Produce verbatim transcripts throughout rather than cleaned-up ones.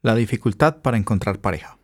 La dificultad para encontrar pareja.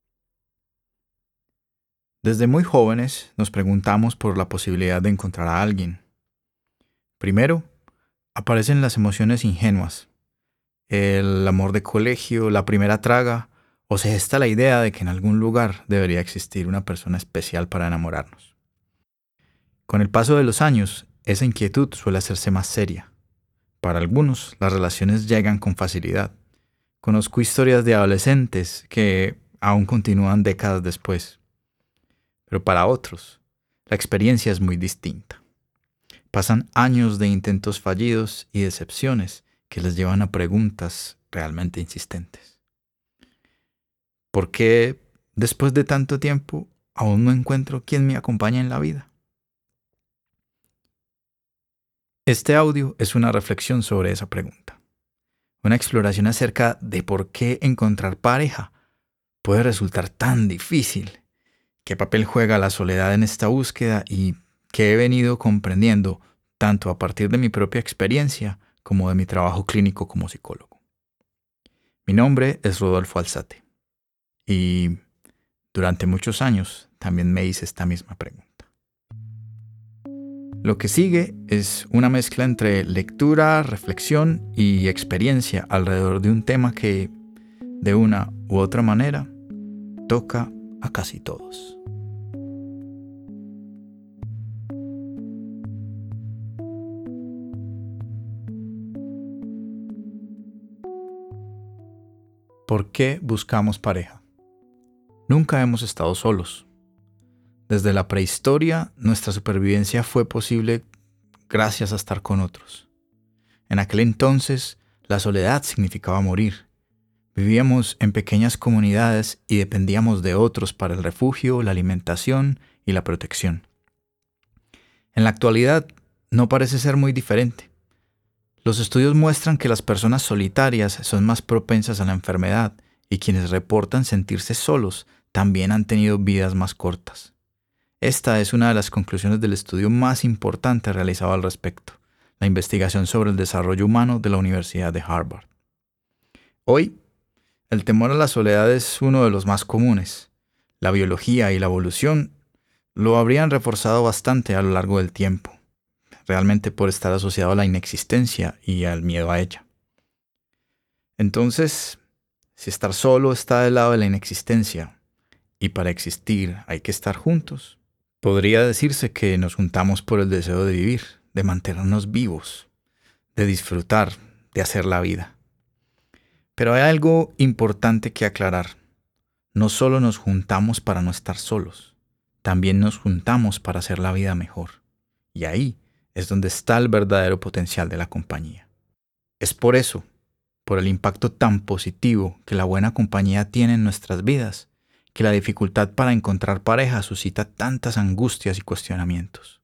Desde muy jóvenes nos preguntamos por la posibilidad de encontrar a alguien. Primero, aparecen las emociones ingenuas, el amor de colegio, la primera traga, o se gesta la idea de que en algún lugar debería existir una persona especial para enamorarnos. Con el paso de los años, esa inquietud suele hacerse más seria. Para algunos, las relaciones llegan con facilidad. Conozco historias de adolescentes que aún continúan décadas después. Pero para otros, la experiencia es muy distinta. Pasan años de intentos fallidos y decepciones que les llevan a preguntas realmente insistentes. ¿Por qué, después de tanto tiempo, aún no encuentro quien me acompañe en la vida? Este audio es una reflexión sobre esa pregunta. Una exploración acerca de por qué encontrar pareja puede resultar tan difícil, qué papel juega la soledad en esta búsqueda y qué he venido comprendiendo tanto a partir de mi propia experiencia como de mi trabajo clínico como psicólogo. Mi nombre es Rodolfo Alzate y durante muchos años también me hice esta misma pregunta. Lo que sigue es una mezcla entre lectura, reflexión y experiencia alrededor de un tema que, de una u otra manera, toca a casi todos. ¿Por qué buscamos pareja? Nunca hemos estado solos. Desde la prehistoria, nuestra supervivencia fue posible gracias a estar con otros. En aquel entonces, la soledad significaba morir. Vivíamos en pequeñas comunidades y dependíamos de otros para el refugio, la alimentación y la protección. En la actualidad, no parece ser muy diferente. Los estudios muestran que las personas solitarias son más propensas a la enfermedad y quienes reportan sentirse solos también han tenido vidas más cortas. Esta es una de las conclusiones del estudio más importante realizado al respecto, la investigación sobre el desarrollo humano de la Universidad de Harvard. Hoy, el temor a la soledad es uno de los más comunes. La biología y la evolución lo habrían reforzado bastante a lo largo del tiempo, realmente por estar asociado a la inexistencia y al miedo a ella. Entonces, si estar solo está del lado de la inexistencia y para existir hay que estar juntos, podría decirse que nos juntamos por el deseo de vivir, de mantenernos vivos, de disfrutar, de hacer la vida. Pero hay algo importante que aclarar. No solo nos juntamos para no estar solos, también nos juntamos para hacer la vida mejor. Y ahí es donde está el verdadero potencial de la compañía. Es por eso, por el impacto tan positivo que la buena compañía tiene en nuestras vidas, que la dificultad para encontrar pareja suscita tantas angustias y cuestionamientos.